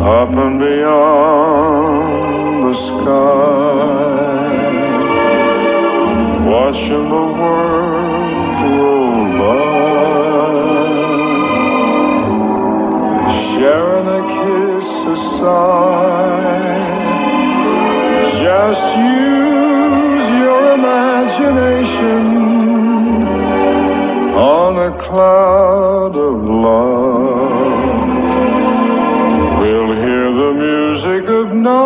up and beyond the sky, watching the world roll by, sharing a kiss, a sigh. Just use your imagination on a cloud of love. We'll hear the music of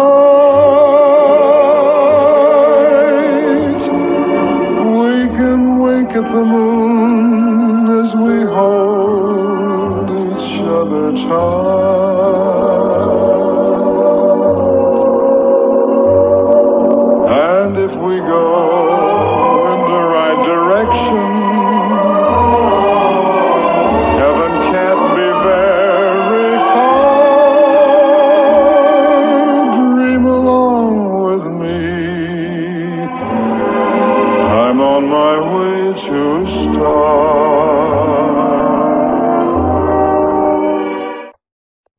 night. We can wink at the moon as we hold each other tight. And if we go in the right direction, heaven can't be very far. Dream along